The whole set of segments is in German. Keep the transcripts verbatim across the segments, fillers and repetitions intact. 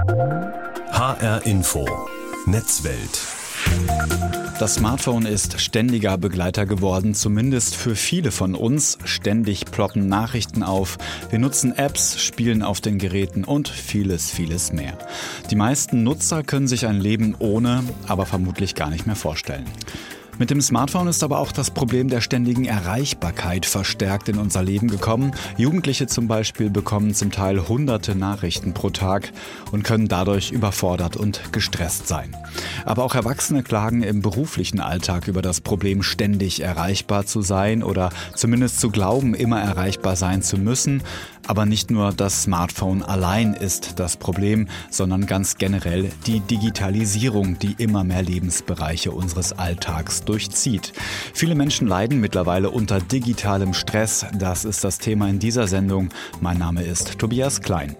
H R Info Netzwelt. Das Smartphone ist ständiger Begleiter geworden, zumindest für viele von uns. Ständig ploppen Nachrichten auf, wir nutzen Apps, spielen auf den Geräten und vieles, vieles mehr. Die meisten Nutzer können sich ein Leben ohne, aber vermutlich gar nicht mehr vorstellen. Mit dem Smartphone ist aber auch das Problem der ständigen Erreichbarkeit verstärkt in unser Leben gekommen. Jugendliche zum Beispiel bekommen zum Teil hunderte Nachrichten pro Tag und können dadurch überfordert und gestresst sein. Aber auch Erwachsene klagen im beruflichen Alltag über das Problem, ständig erreichbar zu sein oder zumindest zu glauben, immer erreichbar sein zu müssen. Aber nicht nur das Smartphone allein ist das Problem, sondern ganz generell die Digitalisierung, die immer mehr Lebensbereiche unseres Alltags durchzieht. Viele Menschen leiden mittlerweile unter digitalem Stress. Das ist das Thema in dieser Sendung. Mein Name ist Tobias Klein.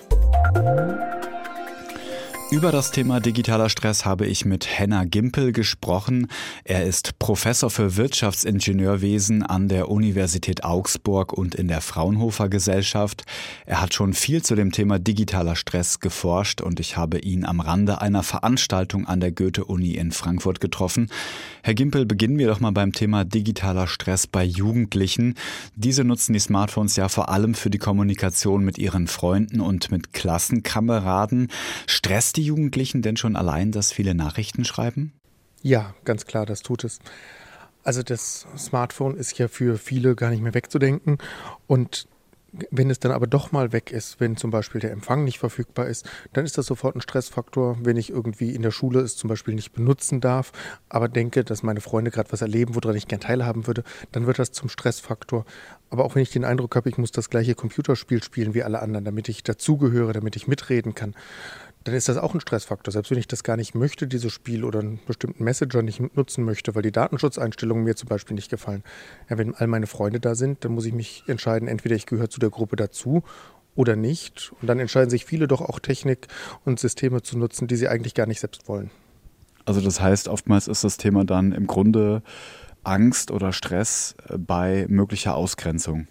Über das Thema digitaler Stress habe ich mit Henner Gimpel gesprochen. Er ist Professor für Wirtschaftsingenieurwesen an der Universität Augsburg und in der Fraunhofer Gesellschaft. Er hat schon viel zu dem Thema digitaler Stress geforscht und ich habe ihn am Rande einer Veranstaltung an der Goethe-Uni in Frankfurt getroffen. Herr Gimpel, beginnen wir doch mal beim Thema digitaler Stress bei Jugendlichen. Diese nutzen die Smartphones ja vor allem für die Kommunikation mit ihren Freunden und mit Klassenkameraden. Stresst die Jugendlichen denn schon allein, dass viele Nachrichten schreiben? Ja, ganz klar, das tut es. Also das Smartphone ist ja für viele gar nicht mehr wegzudenken und wenn es dann aber doch mal weg ist, wenn zum Beispiel der Empfang nicht verfügbar ist, dann ist das sofort ein Stressfaktor, wenn ich irgendwie in der Schule es zum Beispiel nicht benutzen darf, aber denke, dass meine Freunde gerade was erleben, woran ich gern teilhaben würde, dann wird das zum Stressfaktor. Aber auch wenn ich den Eindruck habe, ich muss das gleiche Computerspiel spielen wie alle anderen, damit ich dazugehöre, damit ich mitreden kann, dann ist das auch ein Stressfaktor. Selbst wenn ich das gar nicht möchte, dieses Spiel oder einen bestimmten Messenger nicht nutzen möchte, weil die Datenschutzeinstellungen mir zum Beispiel nicht gefallen. Ja, wenn all meine Freunde da sind, dann muss ich mich entscheiden, entweder ich gehöre zu der Gruppe dazu oder nicht. Und dann entscheiden sich viele doch auch Technik und Systeme zu nutzen, die sie eigentlich gar nicht selbst wollen. Also das heißt, oftmals ist das Thema dann im Grunde Angst oder Stress bei möglicher Ausgrenzung.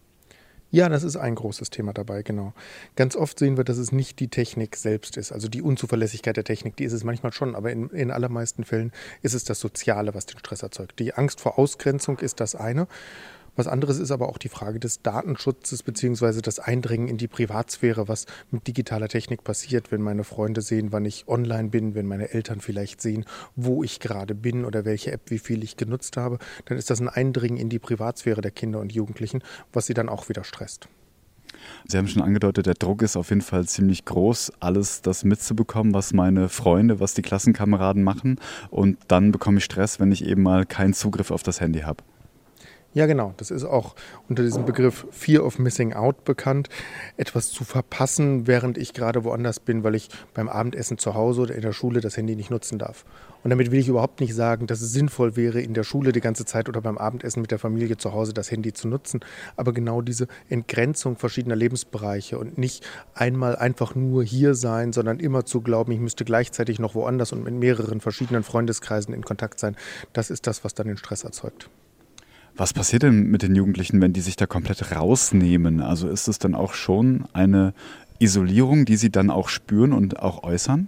Ja, das ist ein großes Thema dabei, genau. Ganz oft sehen wir, dass es nicht die Technik selbst ist, also die Unzuverlässigkeit der Technik, die ist es manchmal schon, aber in, in allermeisten Fällen ist es das Soziale, was den Stress erzeugt. Die Angst vor Ausgrenzung ist das eine. Was anderes ist aber auch die Frage des Datenschutzes bzw. das Eindringen in die Privatsphäre, was mit digitaler Technik passiert, wenn meine Freunde sehen, wann ich online bin, wenn meine Eltern vielleicht sehen, wo ich gerade bin oder welche App wie viel ich genutzt habe, dann ist das ein Eindringen in die Privatsphäre der Kinder und Jugendlichen, was sie dann auch wieder stresst. Sie haben schon angedeutet, der Druck ist auf jeden Fall ziemlich groß, alles das mitzubekommen, was meine Freunde, was die Klassenkameraden machen und dann bekomme ich Stress, wenn ich eben mal keinen Zugriff auf das Handy habe. Ja, genau. Das ist auch unter diesem Begriff Fear of Missing Out bekannt. Etwas zu verpassen, während ich gerade woanders bin, weil ich beim Abendessen zu Hause oder in der Schule das Handy nicht nutzen darf. Und damit will ich überhaupt nicht sagen, dass es sinnvoll wäre, in der Schule die ganze Zeit oder beim Abendessen mit der Familie zu Hause das Handy zu nutzen. Aber genau diese Entgrenzung verschiedener Lebensbereiche und nicht einmal einfach nur hier sein, sondern immer zu glauben, ich müsste gleichzeitig noch woanders und mit mehreren verschiedenen Freundeskreisen in Kontakt sein, das ist das, was dann den Stress erzeugt. Was passiert denn mit den Jugendlichen, wenn die sich da komplett rausnehmen? Also ist es dann auch schon eine Isolierung, die sie dann auch spüren und auch äußern?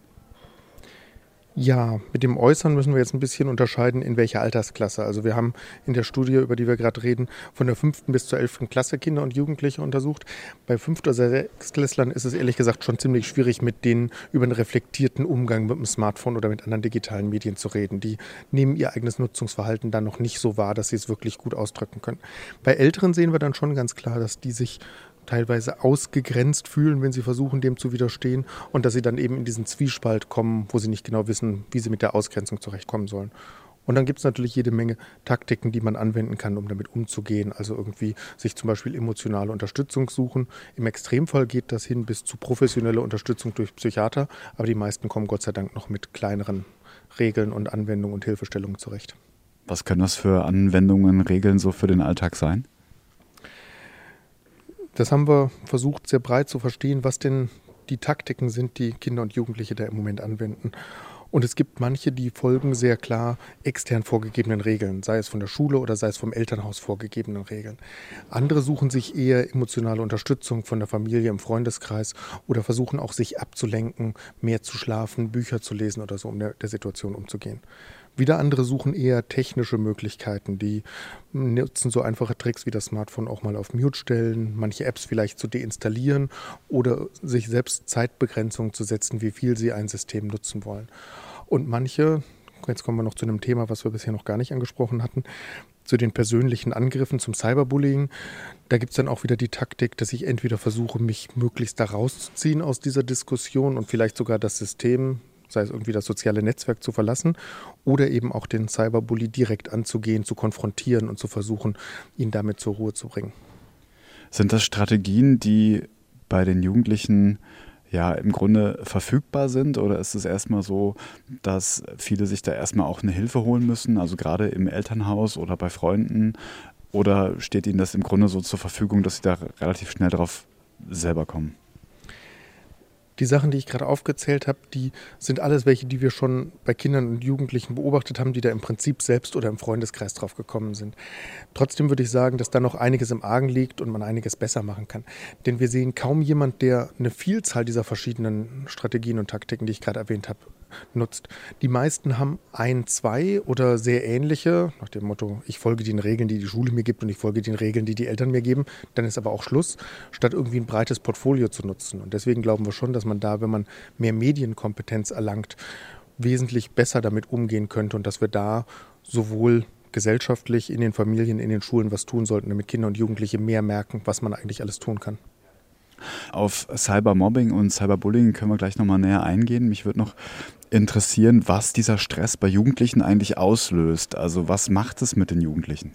Ja, mit dem Äußern müssen wir jetzt ein bisschen unterscheiden, in welcher Altersklasse. Also wir haben in der Studie, über die wir gerade reden, von der fünften bis zur elften Klasse Kinder und Jugendliche untersucht. Bei fünften oder sechstklässlern ist es ehrlich gesagt schon ziemlich schwierig, mit denen über einen reflektierten Umgang mit dem Smartphone oder mit anderen digitalen Medien zu reden. Die nehmen ihr eigenes Nutzungsverhalten dann noch nicht so wahr, dass sie es wirklich gut ausdrücken können. Bei Älteren sehen wir dann schon ganz klar, dass die sich teilweise ausgegrenzt fühlen, wenn sie versuchen, dem zu widerstehen und dass sie dann eben in diesen Zwiespalt kommen, wo sie nicht genau wissen, wie sie mit der Ausgrenzung zurechtkommen sollen. Und dann gibt es natürlich jede Menge Taktiken, die man anwenden kann, um damit umzugehen. Also irgendwie sich zum Beispiel emotionale Unterstützung suchen. Im Extremfall geht das hin bis zu professioneller Unterstützung durch Psychiater, aber die meisten kommen Gott sei Dank noch mit kleineren Regeln und Anwendungen und Hilfestellungen zurecht. Was können das für Anwendungen, Regeln so für den Alltag sein? Das haben wir versucht, sehr breit zu verstehen, was denn die Taktiken sind, die Kinder und Jugendliche da im Moment anwenden. Und es gibt manche, die folgen sehr klar extern vorgegebenen Regeln, sei es von der Schule oder sei es vom Elternhaus vorgegebenen Regeln. Andere suchen sich eher emotionale Unterstützung von der Familie im Freundeskreis oder versuchen auch sich abzulenken, mehr zu schlafen, Bücher zu lesen oder so, um der, der Situation umzugehen. Wieder andere suchen eher technische Möglichkeiten, die nutzen so einfache Tricks wie das Smartphone auch mal auf Mute stellen, manche Apps vielleicht zu deinstallieren oder sich selbst Zeitbegrenzungen zu setzen, wie viel sie ein System nutzen wollen. Und manche, jetzt kommen wir noch zu einem Thema, was wir bisher noch gar nicht angesprochen hatten, zu den persönlichen Angriffen, zum Cyberbullying. Da gibt es dann auch wieder die Taktik, dass ich entweder versuche, mich möglichst da rauszuziehen aus dieser Diskussion und vielleicht sogar das System, sei es irgendwie das soziale Netzwerk, zu verlassen oder eben auch den Cyberbully direkt anzugehen, zu konfrontieren und zu versuchen, ihn damit zur Ruhe zu bringen. Sind das Strategien, die bei den Jugendlichen ja im Grunde verfügbar sind, oder ist es erstmal so, dass viele sich da erstmal auch eine Hilfe holen müssen, also gerade im Elternhaus oder bei Freunden, oder steht ihnen das im Grunde so zur Verfügung, dass sie da relativ schnell drauf selber kommen? Die Sachen, die ich gerade aufgezählt habe, die sind alles welche, die wir schon bei Kindern und Jugendlichen beobachtet haben, die da im Prinzip selbst oder im Freundeskreis drauf gekommen sind. Trotzdem würde ich sagen, dass da noch einiges im Argen liegt und man einiges besser machen kann. Denn wir sehen kaum jemand, der eine Vielzahl dieser verschiedenen Strategien und Taktiken, die ich gerade erwähnt habe, nutzt. Die meisten haben ein, zwei oder sehr ähnliche, nach dem Motto, ich folge den Regeln, die die Schule mir gibt und ich folge den Regeln, die die Eltern mir geben, dann ist aber auch Schluss, statt irgendwie ein breites Portfolio zu nutzen. Und deswegen glauben wir schon, dass man da, wenn man mehr Medienkompetenz erlangt, wesentlich besser damit umgehen könnte und dass wir da sowohl gesellschaftlich in den Familien, in den Schulen was tun sollten, damit Kinder und Jugendliche mehr merken, was man eigentlich alles tun kann. Auf Cybermobbing und Cyberbullying können wir gleich nochmal näher eingehen. Mich würde noch interessieren, was dieser Stress bei Jugendlichen eigentlich auslöst. Also was macht es mit den Jugendlichen?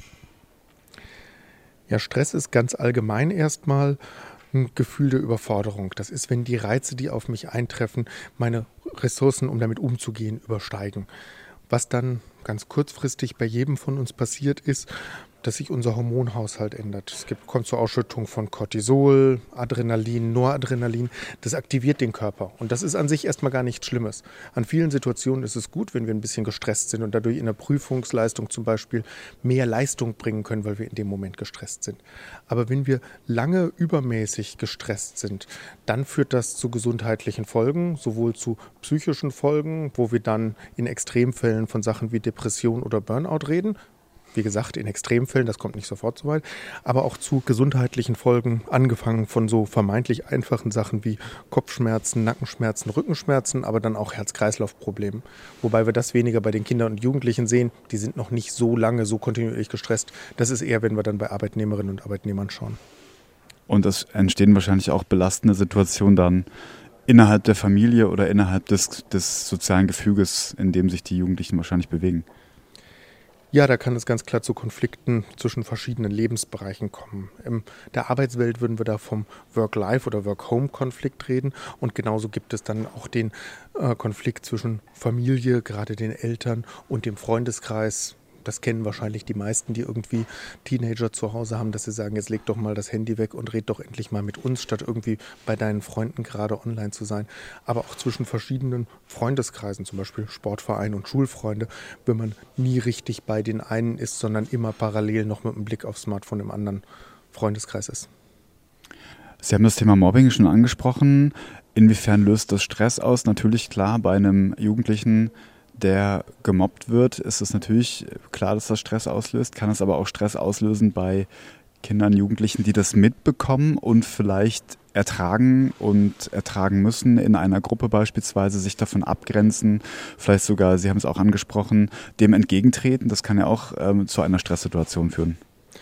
Ja, Stress ist ganz allgemein erstmal ein Gefühl der Überforderung. Das ist, wenn die Reize, die auf mich eintreffen, meine Ressourcen, um damit umzugehen, übersteigen. Was dann ganz kurzfristig bei jedem von uns passiert ist, dass sich unser Hormonhaushalt ändert. Es gibt, kommt zur Ausschüttung von Cortisol, Adrenalin, Noradrenalin. Das aktiviert den Körper. Und das ist an sich erstmal gar nichts Schlimmes. An vielen Situationen ist es gut, wenn wir ein bisschen gestresst sind und dadurch in der Prüfungsleistung zum Beispiel mehr Leistung bringen können, weil wir in dem Moment gestresst sind. Aber wenn wir lange übermäßig gestresst sind, dann führt das zu gesundheitlichen Folgen, sowohl zu psychischen Folgen, wo wir dann in Extremfällen von Sachen wie Depression oder Burnout reden. Wie gesagt, in Extremfällen, das kommt nicht sofort so weit, aber auch zu gesundheitlichen Folgen, angefangen von so vermeintlich einfachen Sachen wie Kopfschmerzen, Nackenschmerzen, Rückenschmerzen, aber dann auch Herz-Kreislauf-Problemen. Wobei wir das weniger bei den Kindern und Jugendlichen sehen, die sind noch nicht so lange, so kontinuierlich gestresst. Das ist eher, wenn wir dann bei Arbeitnehmerinnen und Arbeitnehmern schauen. Und es entstehen wahrscheinlich auch belastende Situationen dann innerhalb der Familie oder innerhalb des, des sozialen Gefüges, in dem sich die Jugendlichen wahrscheinlich bewegen. Ja, da kann es ganz klar zu Konflikten zwischen verschiedenen Lebensbereichen kommen. In der Arbeitswelt würden wir da vom Work-Life- oder Work-Home-Konflikt reden. Und genauso gibt es dann auch den äh, Konflikt zwischen Familie, gerade den Eltern, und dem Freundeskreis. Das kennen wahrscheinlich die meisten, die irgendwie Teenager zu Hause haben, dass sie sagen, jetzt leg doch mal das Handy weg und red doch endlich mal mit uns, statt irgendwie bei deinen Freunden gerade online zu sein. Aber auch zwischen verschiedenen Freundeskreisen, zum Beispiel Sportverein und Schulfreunde, wenn man nie richtig bei den einen ist, sondern immer parallel noch mit einem Blick aufs Smartphone im anderen Freundeskreis ist. Sie haben das Thema Mobbing schon angesprochen. Inwiefern löst das Stress aus? Natürlich klar, bei einem Jugendlichen, der gemobbt wird, ist es natürlich klar, dass das Stress auslöst, kann es aber auch Stress auslösen bei Kindern, Jugendlichen, die das mitbekommen und vielleicht ertragen und ertragen müssen, in einer Gruppe beispielsweise sich davon abgrenzen, vielleicht sogar, Sie haben es auch angesprochen, dem entgegentreten. Das kann ja auch ähm, zu einer Stresssituation führen.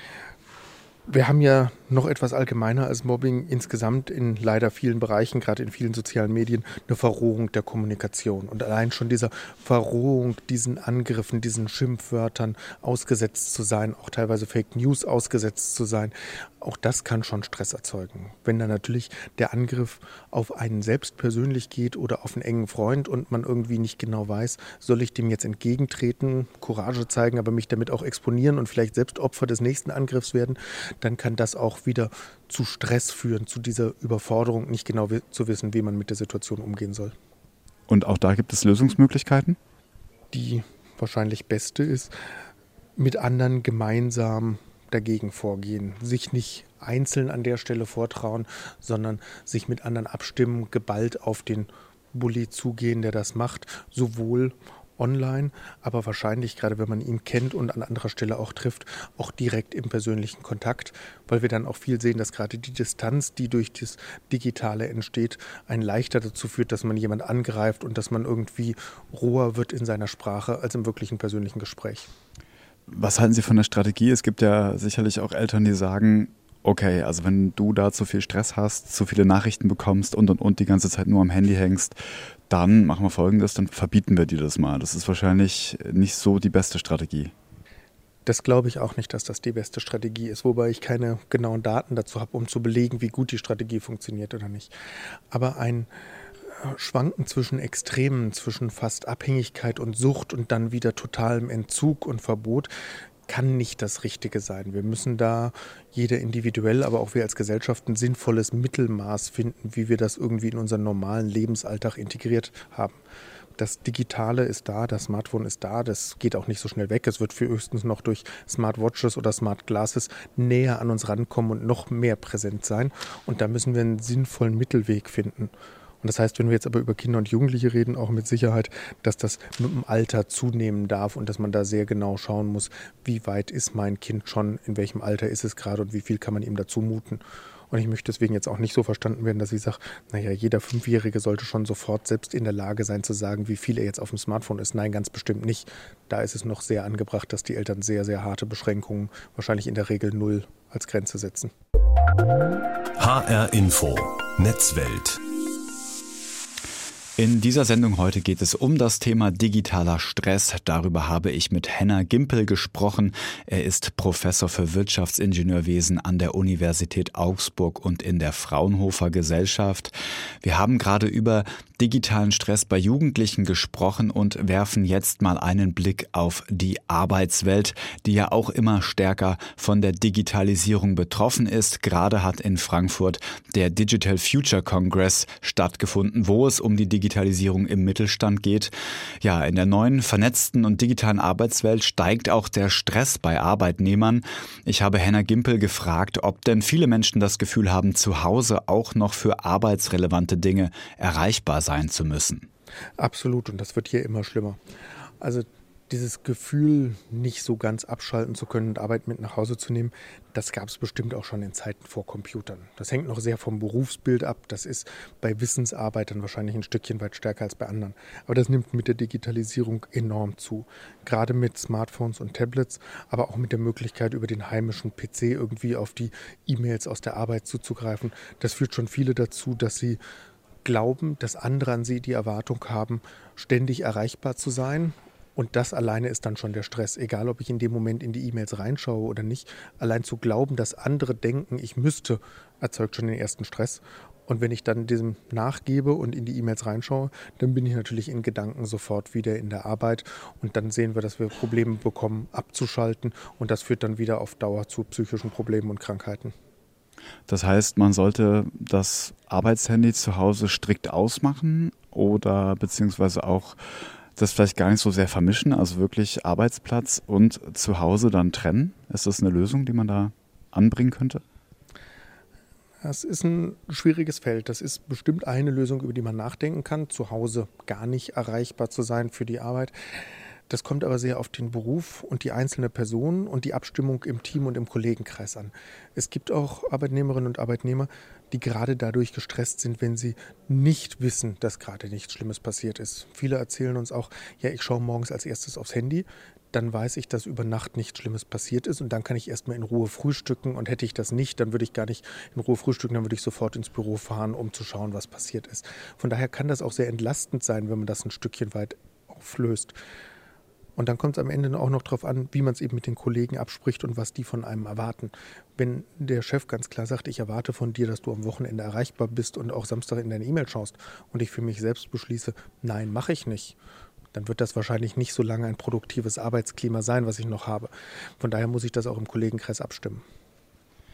Wir haben ja noch etwas allgemeiner als Mobbing insgesamt in leider vielen Bereichen, gerade in vielen sozialen Medien, eine Verrohung der Kommunikation. Und allein schon dieser Verrohung, diesen Angriffen, diesen Schimpfwörtern ausgesetzt zu sein, auch teilweise Fake News ausgesetzt zu sein, auch das kann schon Stress erzeugen. Wenn dann natürlich der Angriff auf einen selbst persönlich geht oder auf einen engen Freund und man irgendwie nicht genau weiß, soll ich dem jetzt entgegentreten, Courage zeigen, aber mich damit auch exponieren und vielleicht selbst Opfer des nächsten Angriffs werden, dann kann das auch wieder zu Stress führen, zu dieser Überforderung, nicht genau zu wissen, wie man mit der Situation umgehen soll. Und auch da gibt es Lösungsmöglichkeiten? Die wahrscheinlich beste ist, mit anderen gemeinsam dagegen vorgehen, sich nicht einzeln an der Stelle vortrauen, sondern sich mit anderen abstimmen, geballt auf den Bully zugehen, der das macht, sowohl online, aber wahrscheinlich, gerade wenn man ihn kennt und an anderer Stelle auch trifft, auch direkt im persönlichen Kontakt, weil wir dann auch viel sehen, dass gerade die Distanz, die durch das Digitale entsteht, einen leichter dazu führt, dass man jemand angreift und dass man irgendwie roher wird in seiner Sprache als im wirklichen persönlichen Gespräch. Was halten Sie von der Strategie? Es gibt ja sicherlich auch Eltern, die sagen, okay, also wenn du da zu viel Stress hast, zu viele Nachrichten bekommst und und und die ganze Zeit nur am Handy hängst, dann machen wir Folgendes, dann verbieten wir dir das mal. Das ist wahrscheinlich nicht so die beste Strategie. Das glaube ich auch nicht, dass das die beste Strategie ist, wobei ich keine genauen Daten dazu habe, um zu belegen, wie gut die Strategie funktioniert oder nicht. Aber ein Schwanken zwischen Extremen, zwischen fast Abhängigkeit und Sucht und dann wieder totalem Entzug und Verbot, kann nicht das Richtige sein. Wir müssen da jeder individuell, aber auch wir als Gesellschaft ein sinnvolles Mittelmaß finden, wie wir das irgendwie in unseren normalen Lebensalltag integriert haben. Das Digitale ist da, das Smartphone ist da, das geht auch nicht so schnell weg. Es wird für höchstens noch durch Smartwatches oder Smart Glasses näher an uns rankommen und noch mehr präsent sein. Und da müssen wir einen sinnvollen Mittelweg finden. Und das heißt, wenn wir jetzt aber über Kinder und Jugendliche reden, auch mit Sicherheit, dass das mit dem Alter zunehmen darf und dass man da sehr genau schauen muss, wie weit ist mein Kind schon, in welchem Alter ist es gerade und wie viel kann man ihm dazu muten. Und ich möchte deswegen jetzt auch nicht so verstanden werden, dass ich sage, naja, jeder Fünfjährige sollte schon sofort selbst in der Lage sein zu sagen, wie viel er jetzt auf dem Smartphone ist. Nein, ganz bestimmt nicht. Da ist es noch sehr angebracht, dass die Eltern sehr, sehr harte Beschränkungen, wahrscheinlich in der Regel null, als Grenze setzen. H R Info Netzwelt. In dieser Sendung heute geht es um das Thema digitaler Stress. Darüber habe ich mit Henner Gimpel gesprochen. Er ist Professor für Wirtschaftsingenieurwesen an der Universität Augsburg und in der Fraunhofer Gesellschaft. Wir haben gerade über digitalen Stress bei Jugendlichen gesprochen und werfen jetzt mal einen Blick auf die Arbeitswelt, die ja auch immer stärker von der Digitalisierung betroffen ist. Gerade hat in Frankfurt der Digital Future Congress stattgefunden, wo es um die Digitalisierung im Mittelstand geht. Ja, in der neuen vernetzten und digitalen Arbeitswelt steigt auch der Stress bei Arbeitnehmern. Ich habe Henner Gimpel gefragt, ob denn viele Menschen das Gefühl haben, zu Hause auch noch für arbeitsrelevante Dinge erreichbar sein zu müssen. Absolut, und das wird hier immer schlimmer. Also dieses Gefühl, nicht so ganz abschalten zu können und Arbeit mit nach Hause zu nehmen, das gab es bestimmt auch schon in Zeiten vor Computern. Das hängt noch sehr vom Berufsbild ab. Das ist bei Wissensarbeitern wahrscheinlich ein Stückchen weit stärker als bei anderen. Aber das nimmt mit der Digitalisierung enorm zu. Gerade mit Smartphones und Tablets, aber auch mit der Möglichkeit, über den heimischen P C irgendwie auf die E-Mails aus der Arbeit zuzugreifen. Das führt schon viele dazu, dass sie glauben, dass andere an sie die Erwartung haben, ständig erreichbar zu sein. Und das alleine ist dann schon der Stress. Egal, ob ich in dem Moment in die E-Mails reinschaue oder nicht. Allein zu glauben, dass andere denken, ich müsste, erzeugt schon den ersten Stress. Und wenn ich dann diesem nachgebe und in die E-Mails reinschaue, dann bin ich natürlich in Gedanken sofort wieder in der Arbeit. Und dann sehen wir, dass wir Probleme bekommen, abzuschalten. Und das führt dann wieder auf Dauer zu psychischen Problemen und Krankheiten. Das heißt, man sollte das Arbeitshandy zu Hause strikt ausmachen oder beziehungsweise auch das vielleicht gar nicht so sehr vermischen, also wirklich Arbeitsplatz und zu Hause dann trennen? Ist das eine Lösung, die man da anbringen könnte? Das ist ein schwieriges Feld. Das ist bestimmt eine Lösung, über die man nachdenken kann, zu Hause gar nicht erreichbar zu sein für die Arbeit. Das kommt aber sehr auf den Beruf und die einzelne Person und die Abstimmung im Team und im Kollegenkreis an. Es gibt auch Arbeitnehmerinnen und Arbeitnehmer, die gerade dadurch gestresst sind, wenn sie nicht wissen, dass gerade nichts Schlimmes passiert ist. Viele erzählen uns auch, ja, ich schaue morgens als erstes aufs Handy, dann weiß ich, dass über Nacht nichts Schlimmes passiert ist und dann kann ich erstmal in Ruhe frühstücken und hätte ich das nicht, dann würde ich gar nicht in Ruhe frühstücken, dann würde ich sofort ins Büro fahren, um zu schauen, was passiert ist. Von daher kann das auch sehr entlastend sein, wenn man das ein Stückchen weit auflöst. Und dann kommt es am Ende auch noch darauf an, wie man es eben mit den Kollegen abspricht und was die von einem erwarten. Wenn der Chef ganz klar sagt, ich erwarte von dir, dass du am Wochenende erreichbar bist und auch Samstag in deine E-Mail schaust und ich für mich selbst beschließe, nein, mache ich nicht, dann wird das wahrscheinlich nicht so lange ein produktives Arbeitsklima sein, was ich noch habe. Von daher muss ich das auch im Kollegenkreis abstimmen.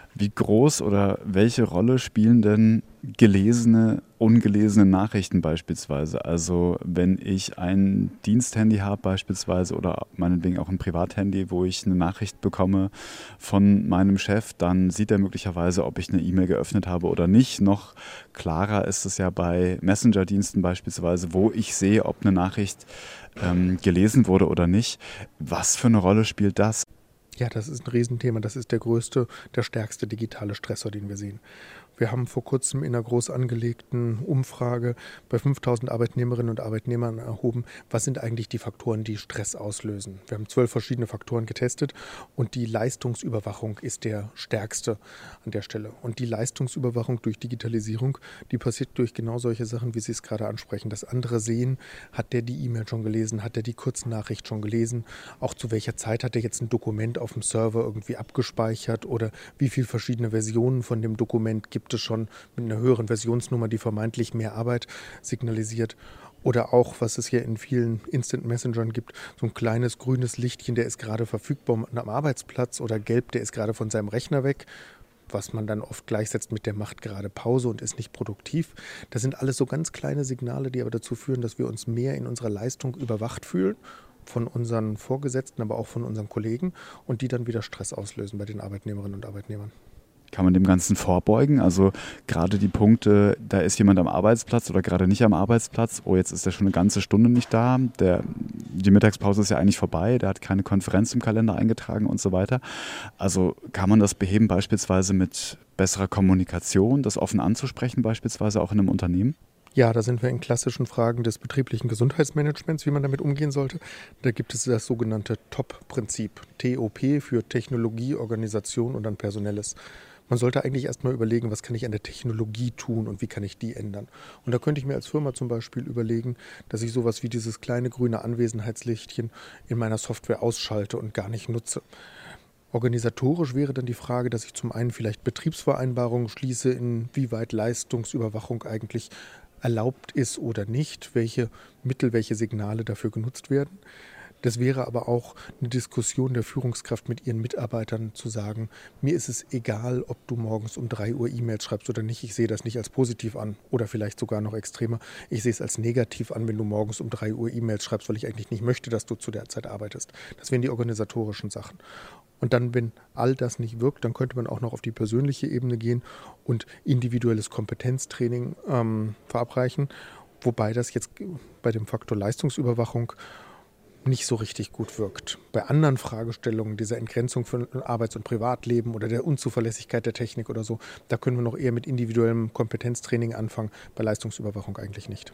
Wie groß oder welche Rolle spielen denn gelesene, ungelesene Nachrichten beispielsweise? Also wenn ich ein Diensthandy habe beispielsweise oder meinetwegen auch ein Privathandy, wo ich eine Nachricht bekomme von meinem Chef, dann sieht er möglicherweise, ob ich eine E-Mail geöffnet habe oder nicht. Noch klarer ist es ja bei Messenger-Diensten beispielsweise, wo ich sehe, ob eine Nachricht ähm, gelesen wurde oder nicht. Was für eine Rolle spielt das? Ja, das ist ein Riesenthema. Das ist der größte, der stärkste digitale Stressor, den wir sehen. Wir haben vor kurzem in einer groß angelegten Umfrage bei fünftausend Arbeitnehmerinnen und Arbeitnehmern erhoben, was sind eigentlich die Faktoren, die Stress auslösen. Wir haben zwölf verschiedene Faktoren getestet und die Leistungsüberwachung ist der stärkste an der Stelle. Und die Leistungsüberwachung durch Digitalisierung, die passiert durch genau solche Sachen, wie Sie es gerade ansprechen. Das andere sehen, hat der die E-Mail schon gelesen, hat der die Kurznachricht schon gelesen, auch zu welcher Zeit hat er jetzt ein Dokument auf dem Server irgendwie abgespeichert oder wie viele verschiedene Versionen von dem Dokument gibt es schon mit einer höheren Versionsnummer, die vermeintlich mehr Arbeit signalisiert. Oder auch, was es hier in vielen Instant Messengern gibt, so ein kleines grünes Lichtchen, der ist gerade verfügbar am Arbeitsplatz, oder gelb, der ist gerade von seinem Rechner weg, was man dann oft gleichsetzt mit der macht gerade Pause und ist nicht produktiv. Das sind alles so ganz kleine Signale, die aber dazu führen, dass wir uns mehr in unserer Leistung überwacht fühlen, von unseren Vorgesetzten, aber auch von unseren Kollegen, und die dann wieder Stress auslösen bei den Arbeitnehmerinnen und Arbeitnehmern. Kann man dem Ganzen vorbeugen? Also gerade die Punkte, da ist jemand am Arbeitsplatz oder gerade nicht am Arbeitsplatz, oh, jetzt ist er schon eine ganze Stunde nicht da, der, die Mittagspause ist ja eigentlich vorbei, der hat keine Konferenz im Kalender eingetragen und so weiter. Also kann man das beheben beispielsweise mit besserer Kommunikation, das offen anzusprechen beispielsweise auch in einem Unternehmen? Ja, da sind wir in klassischen Fragen des betrieblichen Gesundheitsmanagements, wie man damit umgehen sollte. Da gibt es das sogenannte T O P-Prinzip. T O P für Technologie, Organisation und dann Personelles. Man sollte eigentlich erstmal überlegen, was kann ich an der Technologie tun und wie kann ich die ändern. Und da könnte ich mir als Firma zum Beispiel überlegen, dass ich sowas wie dieses kleine grüne Anwesenheitslichtchen in meiner Software ausschalte und gar nicht nutze. Organisatorisch wäre dann die Frage, dass ich zum einen vielleicht Betriebsvereinbarungen schließe, inwieweit Leistungsüberwachung eigentlich erlaubt ist oder nicht, welche Mittel, welche Signale dafür genutzt werden. Das wäre aber auch eine Diskussion der Führungskraft mit ihren Mitarbeitern zu sagen, mir ist es egal, ob du morgens um drei Uhr E-Mails schreibst oder nicht. Ich sehe das nicht als positiv an oder vielleicht sogar noch extremer. Ich sehe es als negativ an, wenn du morgens um drei Uhr E-Mails schreibst, weil ich eigentlich nicht möchte, dass du zu der Zeit arbeitest. Das wären die organisatorischen Sachen. Und dann, wenn all das nicht wirkt, dann könnte man auch noch auf die persönliche Ebene gehen und individuelles Kompetenztraining ähm, verabreichen, wobei das jetzt bei dem Faktor Leistungsüberwachung nicht so richtig gut wirkt. Bei anderen Fragestellungen, dieser Entgrenzung von Arbeits- und Privatleben oder der Unzuverlässigkeit der Technik oder so, da können wir noch eher mit individuellem Kompetenztraining anfangen, bei Leistungsüberwachung eigentlich nicht.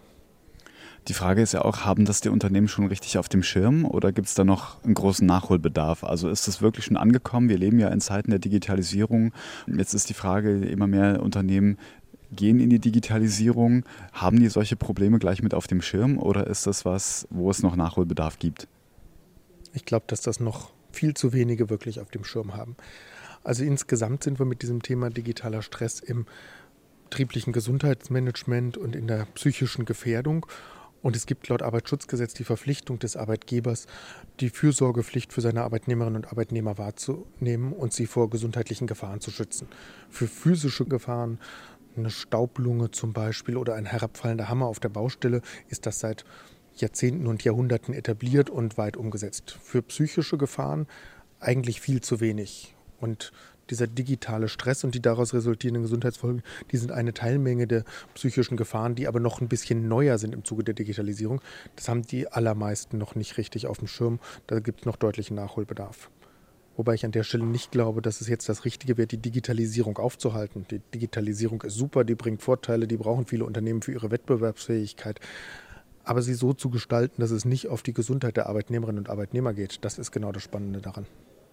Die Frage ist ja auch, haben das die Unternehmen schon richtig auf dem Schirm oder gibt es da noch einen großen Nachholbedarf? Also ist das wirklich schon angekommen? Wir leben ja in Zeiten der Digitalisierung. Jetzt ist die Frage, immer mehr Unternehmen gehen in die Digitalisierung. Haben die solche Probleme gleich mit auf dem Schirm oder ist das was, wo es noch Nachholbedarf gibt? Ich glaube, dass das noch viel zu wenige wirklich auf dem Schirm haben. Also insgesamt sind wir mit diesem Thema digitaler Stress im betrieblichen Gesundheitsmanagement und in der psychischen Gefährdung. Und es gibt laut Arbeitsschutzgesetz die Verpflichtung des Arbeitgebers, die Fürsorgepflicht für seine Arbeitnehmerinnen und Arbeitnehmer wahrzunehmen und sie vor gesundheitlichen Gefahren zu schützen. Für physische Gefahren, eine Staublunge zum Beispiel oder ein herabfallender Hammer auf der Baustelle, ist das seit Jahrzehnten und Jahrhunderten etabliert und weit umgesetzt. Für psychische Gefahren eigentlich viel zu wenig. Und dieser digitale Stress und die daraus resultierenden Gesundheitsfolgen, die sind eine Teilmenge der psychischen Gefahren, die aber noch ein bisschen neuer sind im Zuge der Digitalisierung. Das haben die allermeisten noch nicht richtig auf dem Schirm. Da gibt es noch deutlichen Nachholbedarf. Wobei ich an der Stelle nicht glaube, dass es jetzt das Richtige wäre, die Digitalisierung aufzuhalten. Die Digitalisierung ist super, die bringt Vorteile, die brauchen viele Unternehmen für ihre Wettbewerbsfähigkeit. Aber sie so zu gestalten, dass es nicht auf die Gesundheit der Arbeitnehmerinnen und Arbeitnehmer geht, das ist genau das Spannende daran.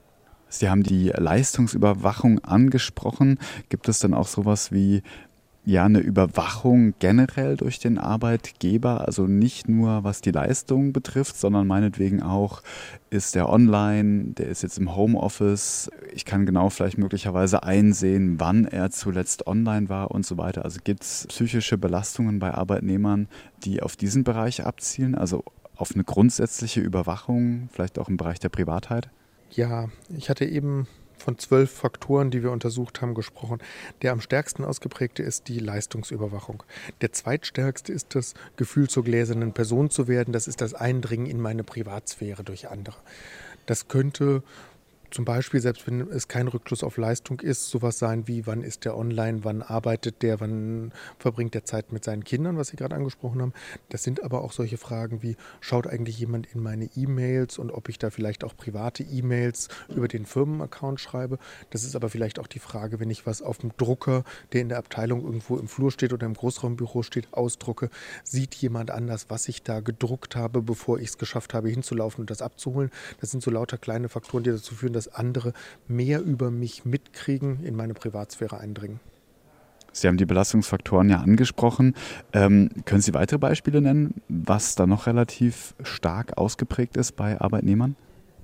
Sie haben die Leistungsüberwachung angesprochen. Gibt es dann auch sowas wie ja, eine Überwachung generell durch den Arbeitgeber? Also nicht nur was die Leistung betrifft, sondern meinetwegen auch, ist der online, der ist jetzt im Homeoffice. Ich kann genau vielleicht möglicherweise einsehen, wann er zuletzt online war und so weiter. Also gibt es psychische Belastungen bei Arbeitnehmern, die auf diesen Bereich abzielen? Also auf eine grundsätzliche Überwachung, vielleicht auch im Bereich der Privatheit? Ja, ich hatte eben von zwölf Faktoren, die wir untersucht haben, gesprochen. Der am stärksten ausgeprägte ist die Leistungsüberwachung. Der zweitstärkste ist das Gefühl, zur gläsernen Person zu werden. Das ist das Eindringen in meine Privatsphäre durch andere. Das könnte zum Beispiel, selbst wenn es kein Rückschluss auf Leistung ist, sowas sein wie, wann ist der online, wann arbeitet der, wann verbringt der Zeit mit seinen Kindern, was Sie gerade angesprochen haben. Das sind aber auch solche Fragen wie, schaut eigentlich jemand in meine E-Mails und ob ich da vielleicht auch private E-Mails über den Firmenaccount schreibe. Das ist aber vielleicht auch die Frage, wenn ich was auf dem Drucker, der in der Abteilung irgendwo im Flur steht oder im Großraumbüro steht, ausdrucke, sieht jemand anders, was ich da gedruckt habe, bevor ich es geschafft habe, hinzulaufen und das abzuholen. Das sind so lauter kleine Faktoren, die dazu führen, dass andere mehr über mich mitkriegen, in meine Privatsphäre eindringen. Sie haben die Belastungsfaktoren ja angesprochen. Ähm, können Sie weitere Beispiele nennen, was da noch relativ stark ausgeprägt ist bei Arbeitnehmern?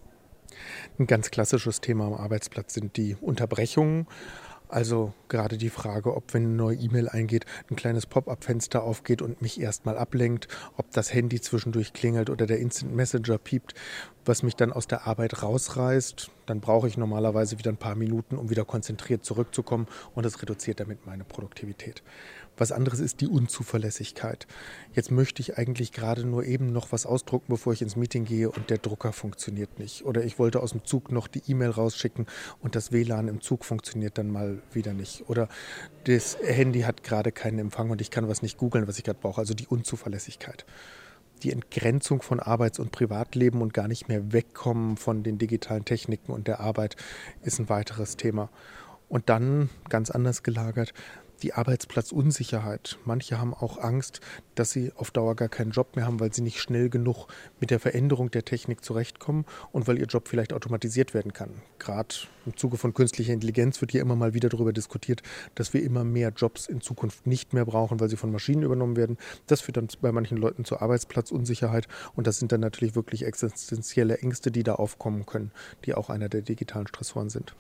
Ein ganz klassisches Thema am Arbeitsplatz sind die Unterbrechungen. Also gerade die Frage, ob, wenn eine neue E-Mail eingeht, ein kleines Pop-up-Fenster aufgeht und mich erstmal ablenkt, ob das Handy zwischendurch klingelt oder der Instant Messenger piept, was mich dann aus der Arbeit rausreißt. Dann brauche ich normalerweise wieder ein paar Minuten, um wieder konzentriert zurückzukommen, und das reduziert damit meine Produktivität. Was anderes ist die Unzuverlässigkeit. Jetzt möchte ich eigentlich gerade nur eben noch was ausdrucken, bevor ich ins Meeting gehe, und der Drucker funktioniert nicht. Oder ich wollte aus dem Zug noch die E-Mail rausschicken und das W L A N im Zug funktioniert dann mal wieder nicht. Oder das Handy hat gerade keinen Empfang und ich kann was nicht googeln, was ich gerade brauche. Also die Unzuverlässigkeit. Die Entgrenzung von Arbeits- und Privatleben und gar nicht mehr wegkommen von den digitalen Techniken und der Arbeit ist ein weiteres Thema. Und dann, ganz anders gelagert, die Arbeitsplatzunsicherheit. Manche haben auch Angst, dass sie auf Dauer gar keinen Job mehr haben, weil sie nicht schnell genug mit der Veränderung der Technik zurechtkommen und weil ihr Job vielleicht automatisiert werden kann. Gerade im Zuge von künstlicher Intelligenz wird hier immer mal wieder darüber diskutiert, dass wir immer mehr Jobs in Zukunft nicht mehr brauchen, weil sie von Maschinen übernommen werden. Das führt dann bei manchen Leuten zur Arbeitsplatzunsicherheit, und das sind dann natürlich wirklich existenzielle Ängste, die da aufkommen können, die auch einer der digitalen Stressoren sind.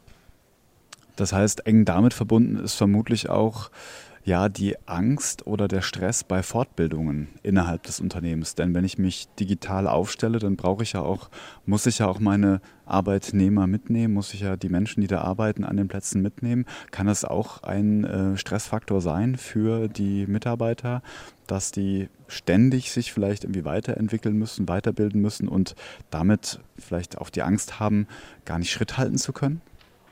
Das heißt, eng damit verbunden ist vermutlich auch ja, die Angst oder der Stress bei Fortbildungen innerhalb des Unternehmens. Denn wenn ich mich digital aufstelle, dann brauche ich ja auch, muss ich ja auch meine Arbeitnehmer mitnehmen, muss ich ja die Menschen, die da arbeiten, an den Plätzen mitnehmen. Kann das auch ein äh, Stressfaktor sein für die Mitarbeiter, dass die ständig sich vielleicht irgendwie weiterentwickeln müssen, weiterbilden müssen und damit vielleicht auch die Angst haben, gar nicht Schritt halten zu können?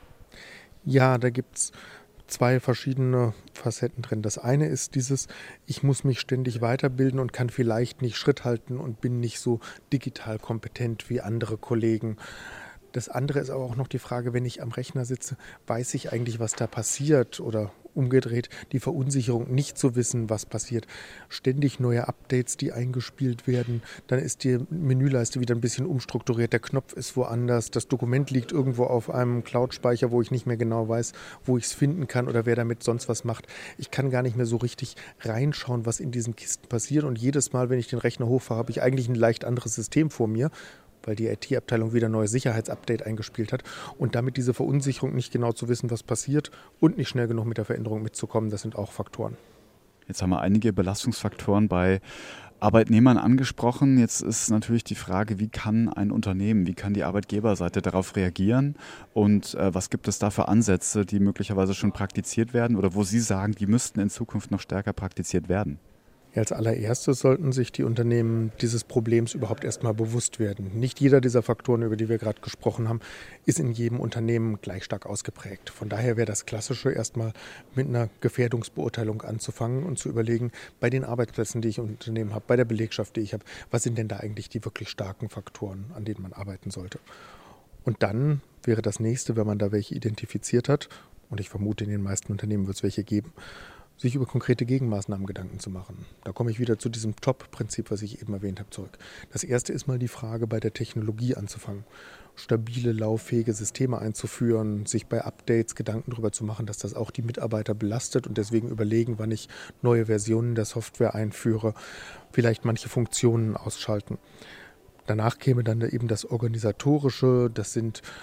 Ja, da gibt es zwei verschiedene Facetten drin. Das eine ist dieses, ich muss mich ständig weiterbilden und kann vielleicht nicht Schritt halten und bin nicht so digital kompetent wie andere Kollegen. Das andere ist aber auch noch die Frage, wenn ich am Rechner sitze, weiß ich eigentlich, was da passiert, oder umgedreht die Verunsicherung, nicht zu wissen, was passiert. Ständig neue Updates, die eingespielt werden, dann ist die Menüleiste wieder ein bisschen umstrukturiert, der Knopf ist woanders, das Dokument liegt irgendwo auf einem Cloud-Speicher, wo ich nicht mehr genau weiß, wo ich es finden kann oder wer damit sonst was macht. Ich kann gar nicht mehr so richtig reinschauen, was in diesen Kisten passiert, und jedes Mal, wenn ich den Rechner hochfahre, habe ich eigentlich ein leicht anderes System vor mir, weil die I T-Abteilung wieder ein neues Sicherheitsupdate eingespielt hat, und damit diese Verunsicherung, nicht genau zu wissen, was passiert und nicht schnell genug mit der Veränderung mitzukommen, das sind auch Faktoren. Jetzt haben wir einige Belastungsfaktoren bei Arbeitnehmern angesprochen. Jetzt ist natürlich die Frage, wie kann ein Unternehmen, wie kann die Arbeitgeberseite darauf reagieren, und äh, was gibt es da für Ansätze, die möglicherweise schon praktiziert werden oder wo Sie sagen, die müssten in Zukunft noch stärker praktiziert werden? Als allererstes sollten sich die Unternehmen dieses Problems überhaupt erstmal bewusst werden. Nicht jeder dieser Faktoren, über die wir gerade gesprochen haben, ist in jedem Unternehmen gleich stark ausgeprägt. Von daher wäre das Klassische, erstmal mit einer Gefährdungsbeurteilung anzufangen und zu überlegen, bei den Arbeitsplätzen, die ich im Unternehmen habe, bei der Belegschaft, die ich habe, was sind denn da eigentlich die wirklich starken Faktoren, an denen man arbeiten sollte. Und dann wäre das Nächste, wenn man da welche identifiziert hat, und ich vermute, in den meisten Unternehmen wird es welche geben, sich über konkrete Gegenmaßnahmen Gedanken zu machen. Da komme ich wieder zu diesem Top-Prinzip, was ich eben erwähnt habe, zurück. Das erste ist mal die Frage, bei der Technologie anzufangen. Stabile, lauffähige Systeme einzuführen, sich bei Updates Gedanken darüber zu machen, dass das auch die Mitarbeiter belastet, und deswegen überlegen, wann ich neue Versionen der Software einführe, vielleicht manche Funktionen ausschalten. Danach käme dann eben das Organisatorische, das sind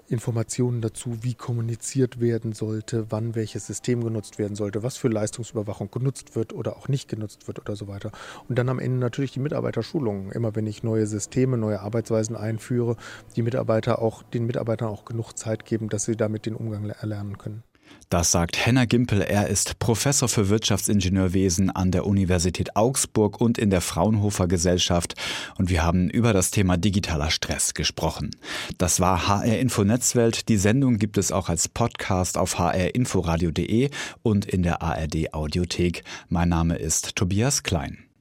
Informationen dazu, wie kommuniziert werden sollte, wann welches System genutzt werden sollte, was für Leistungsüberwachung genutzt wird oder auch nicht genutzt wird oder so weiter. Und dann am Ende natürlich die Mitarbeiterschulungen. Immer wenn ich neue Systeme, neue Arbeitsweisen einführe, die Mitarbeiter auch, den Mitarbeitern auch genug Zeit geben, dass sie damit den Umgang erlernen können. Das sagt Henner Gimpel. Er ist Professor für Wirtschaftsingenieurwesen an der Universität Augsburg und in der Fraunhofer Gesellschaft. Und wir haben über das Thema digitaler Stress gesprochen. Das war H R Info Netzwelt. Die Sendung gibt es auch als Podcast auf h r inforadio punkt d e und in der A R D Audiothek. Mein Name ist Tobias Klein.